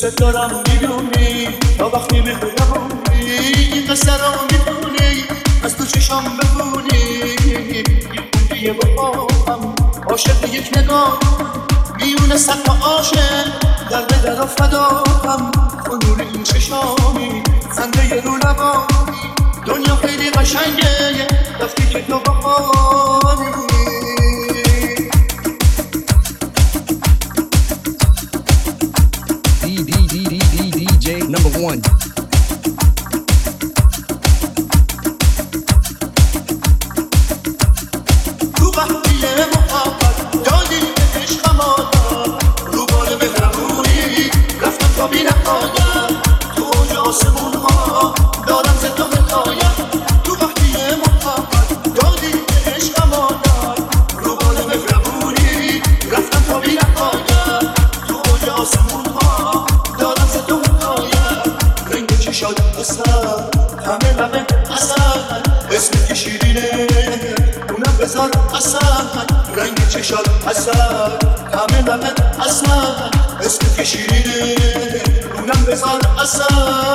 دوست دارم میدونی تا وقتی میخونی این قصه رو میدونی از تو چشم ببونی یه بخواهم عاشق یک نگاه میونه سقف عاشق در به در و فداهم نور این چشامی خنده رو لبانی دنیا خیلی قشنگه وقتی که تو بخوانی DJ number one. تو وقتی محبت دادی به عشقم آدم رو بال مهربونی رفتم تا بی نهایت تو اوج آسمون ها دارم ز تو حکایت تو وقتی محبت دادی به عشقم آدم رو بال مهربونی رفتم تا بی نهایت تو اوج آسمون ها دارم ز تو حکایت رنگ چشات اصل همه لبه اصل اسمت که شیرینه اونم بذار اصل رنگ چشات اصل همه لبه اصل اسمت که شیرینه اونم بذار اصل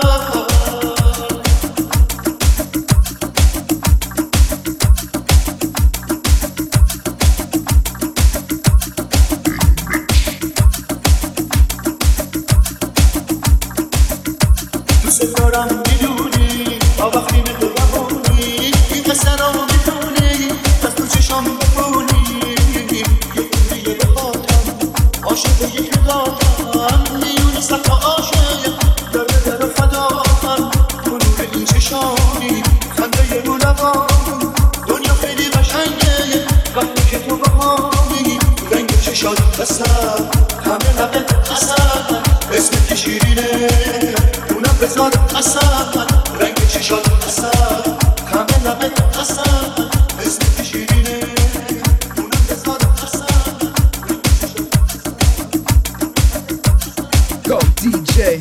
دوست دارم میدونی تا وقتی میخونی این قصه رو میدونی از تو چشم بخونی یه بخاطم عاشق یک نگاهم میونی سقف عاشق در به در و فداهم نور این چشامی خنده رو لبانی دنیا خیلی قشنگه وقتی که تو بخوانی رنگ چشات اصل همه لبه اصل اسمت که شیرینه بذار اصل رنگ چشات اصل همه لبه اصل اسمت شیرینه اونم بذار اصل Go DJ.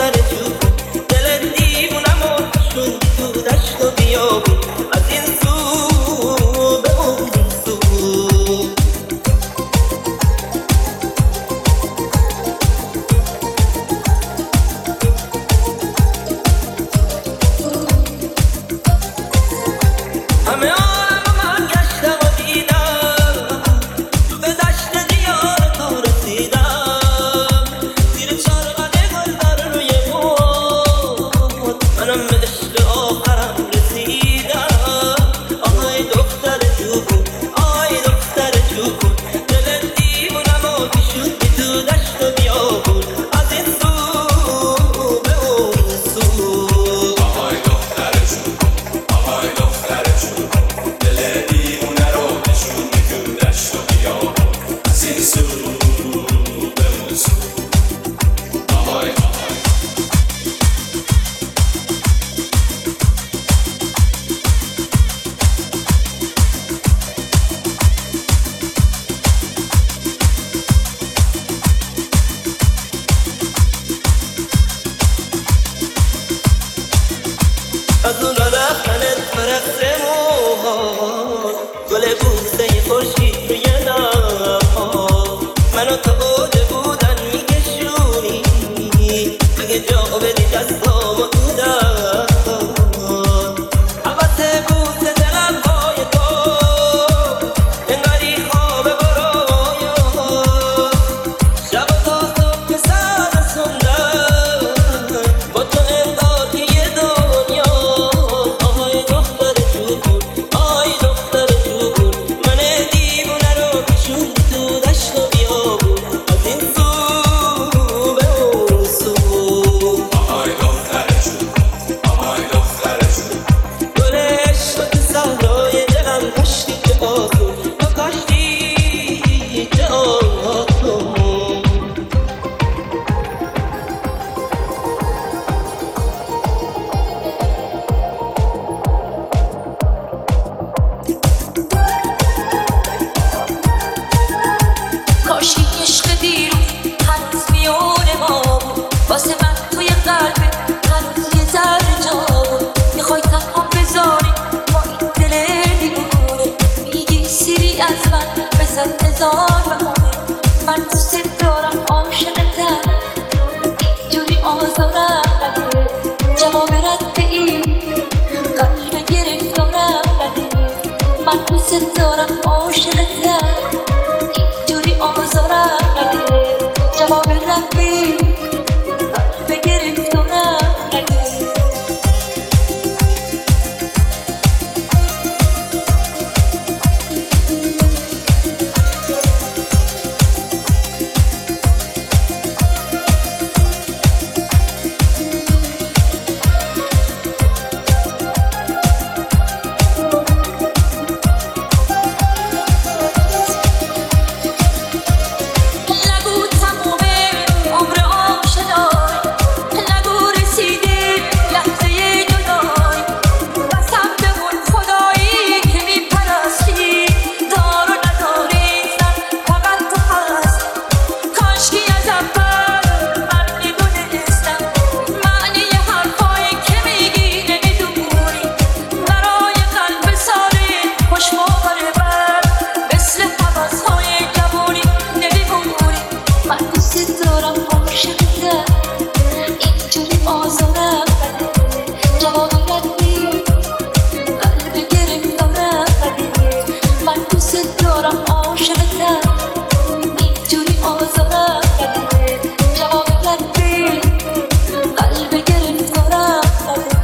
از این سو از اون رفتنت فرق موها گل بوسه خورشید روی لبها منو تو اوج بودن میکشونی اگه جا بدی دستامو تو دستان حوث بوسه دلم پای تو انگاری خواب برایا شب و تا صبح سر سندن با تو انگار که یه دنیا آهای دختر جوگون آی دختر جوگون من دیوونه رو کشون تو دشت و بیابون از این سو به اون سو آهای دختر جوگون آهای دختر جوگون گل عشق تو صحرای دلم کاشتی که آسون تو کاشتی که آسون کاش این عشق دیروز هنوز میون ما بود واسه من توی قلبت هنوز یه ذره جا بود میخوای تنها بذاری با این دل دیوونه میگی سیری از من بزن هزار بهونه من دوست دارم عاشقتم اینجوری آزارم نده جواب رد این قلب گرفتارم نده من دوست دارم عاشقتم اینجوری آزارم نده جواب رفی قلب گرفتارم نده نگو تمومه عمر آشنایی نگو رسیده لحظه جدایی قسم بخور خدایی که میپرستی دار و نداری زن فقط تو هست کاشکی از اول من میدونستم معنی حرفایی که میگی نمیدونی برای قلب ساله خوش باور بر مثل حوضهای جوانی نمیمونی من دوست دارم عاشقتم اینجوری آزارم بده جواب ردی قلب گرفتارم بده من دوست دارم عاشقتم اینجوری آزارم بده جواب ردی قلب گرفتارم بده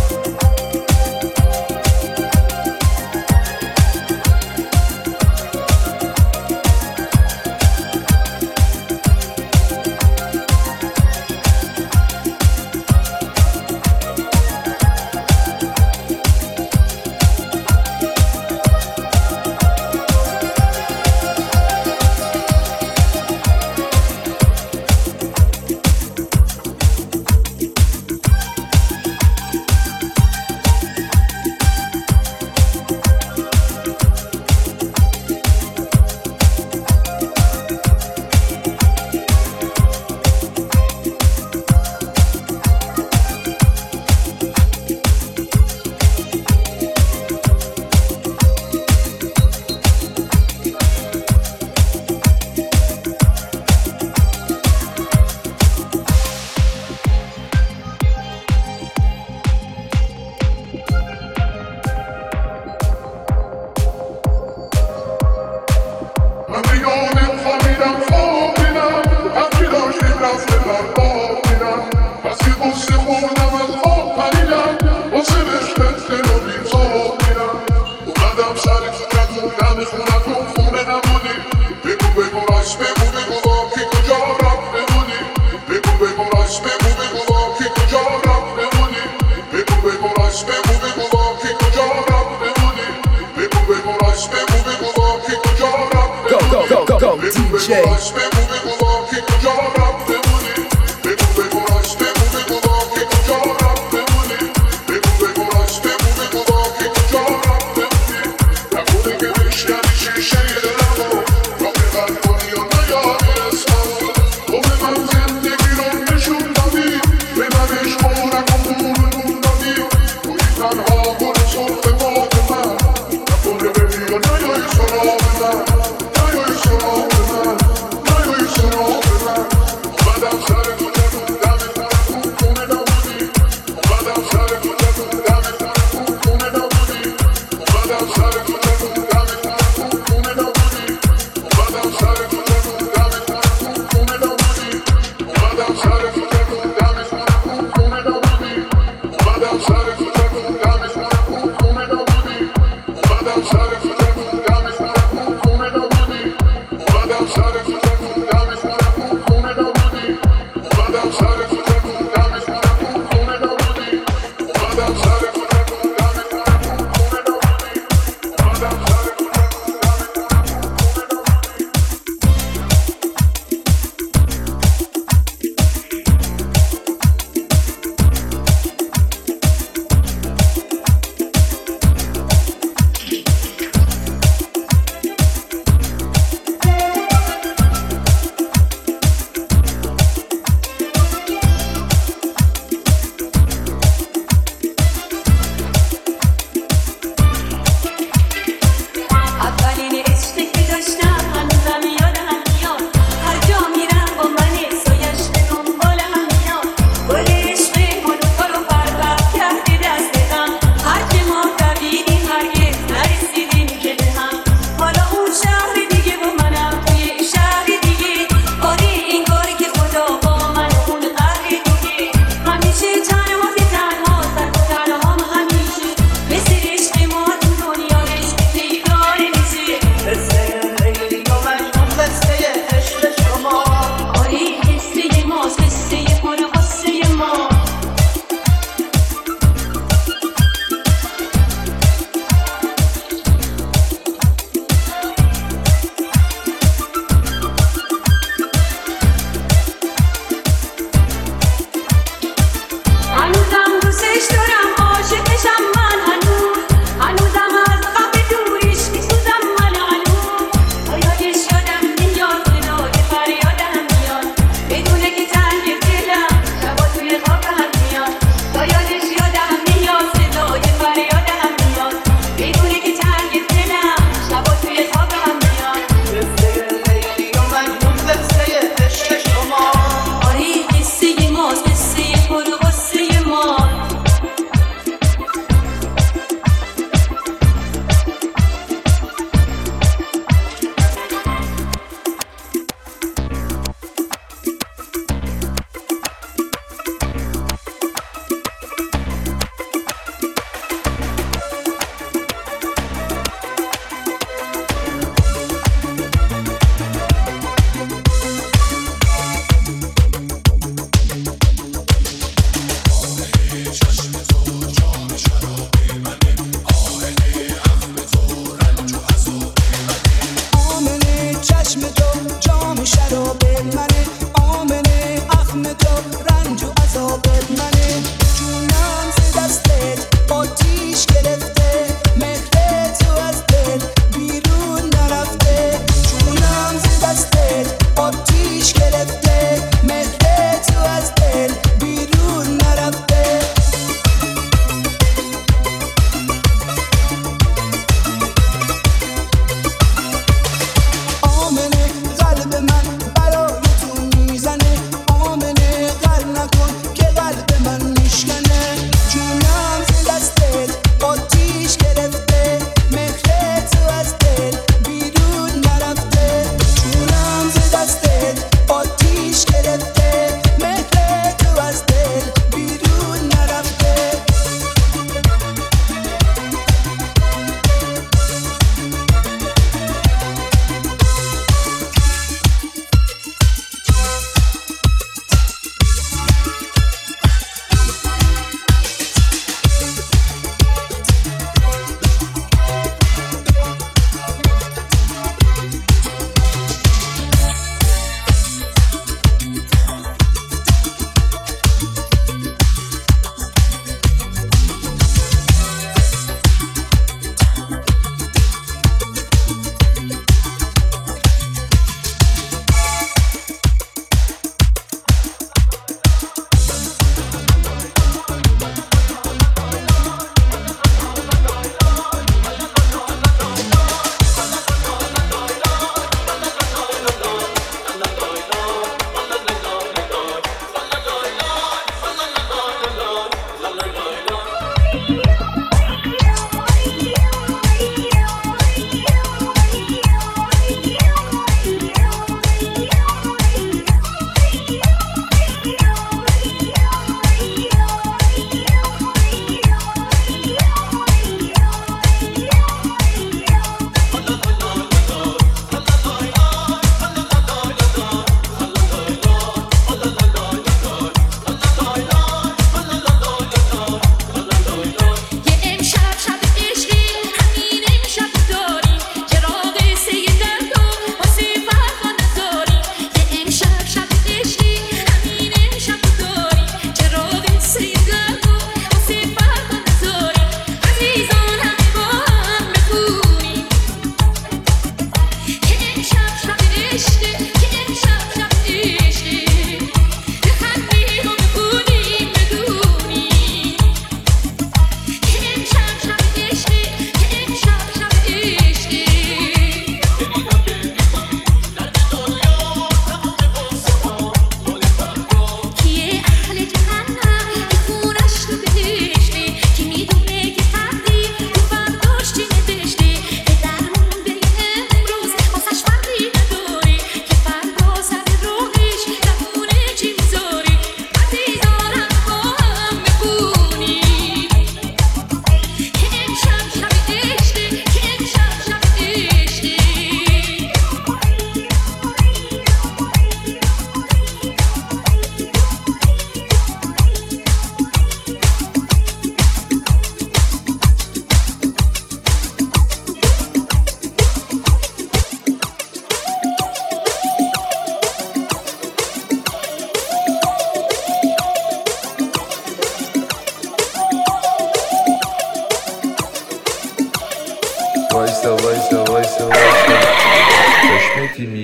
من بیانم خواهیدم خوابیدم هرچی داشتیم رفته بر بابیدم بسی قصه خوردم از خواب پریدم واسه رشتت دل و بیتابیدم اومدم سر خونتون دم خونتون خونه نمونی بگو راست بگو با کی کجا رفته بودی بگو راست بگو با کی کجا رفته بودی بگو راست بگو با کی کجا رفته بودی بگو راست بگو با کی کجا رفته Go, DJ. بگو با کی کجا رفته بودی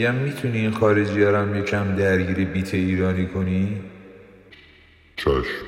میگم میتونی این خارجی ها هم یکم درگیر بیت ایرانی کنی؟ چشم.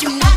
tonight.